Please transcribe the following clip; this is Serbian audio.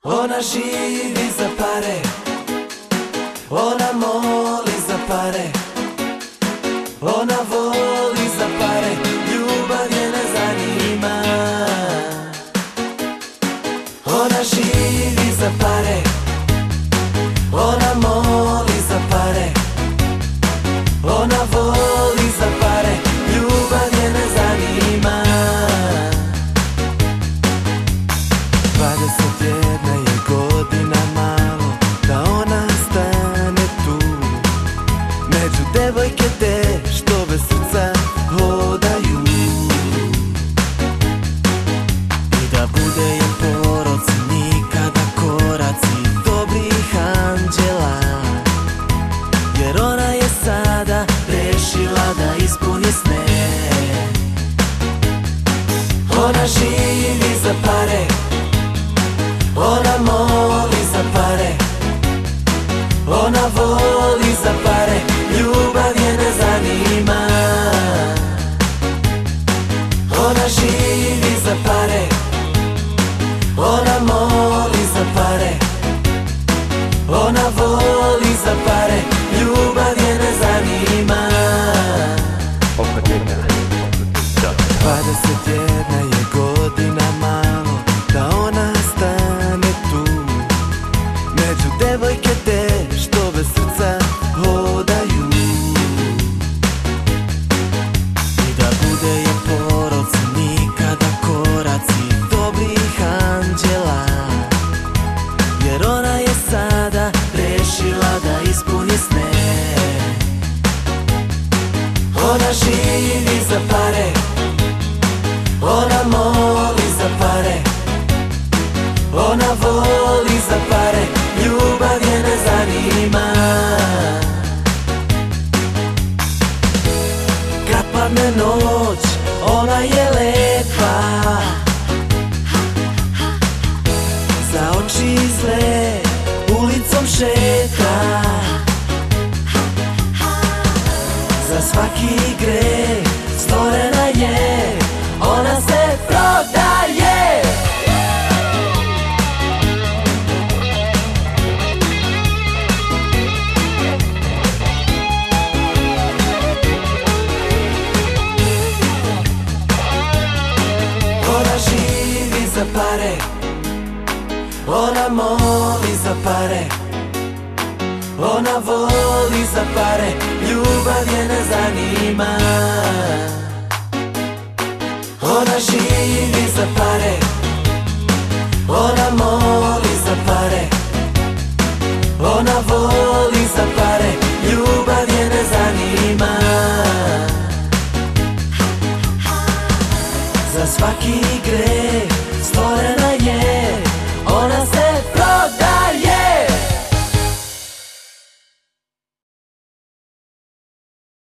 Ona živi za pare, ona moli za pare, ona voli za pare, ljubav je ne zanima. Ona živi za pare, ona moli za pare, ona voli za pare, ljubav je ne zanima. 21 je godina malo da ona stane tu, među devojke te što bez srca hodaju, i da bude je poroci nikada koraci dobrih anđela, jer ona je sada rešila da ispuni sne. Ona živi za pare, ona moli za pare, ona voli za pare, ljubav je ne zanima. Ona živi za pare, ona moli za pare, ona voli za pare, ljubav je ne zanima. 21 je godina malo da ona stane tu, među devojke te što bez srca hodaju, i da bude je poroci nikada koraci dobrih anđela, jer ona je sada rešila da ispuni sne. Ona živi za pare, ona moli za pare, ona voli za pare, ljubav je ne zanima. Kad padne noć, ona je lepa, za oči zle ulicom šeta, za svaki greh stvorena je, ona se prodaje. Ona živi za pare, ona moli za pare, ona voli za pare, ljubav je ne zanima. Ona živi za pare, ona moli za pare, ona voli za pare, ljubav je ne zanima. Za svaki greh